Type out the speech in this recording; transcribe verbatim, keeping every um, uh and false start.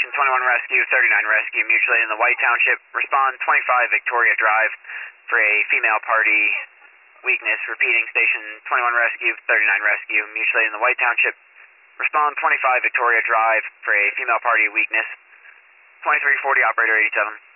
Station twenty-one Rescue, thirty-nine Rescue, mutually in the White Township. Respond twenty-five Victoria Drive for a female party weakness. Repeating, Station twenty-one Rescue, thirty-nine Rescue, mutually in the White Township. Respond twenty-five Victoria Drive for a female party weakness. twenty-three forty, operator eighty-seven.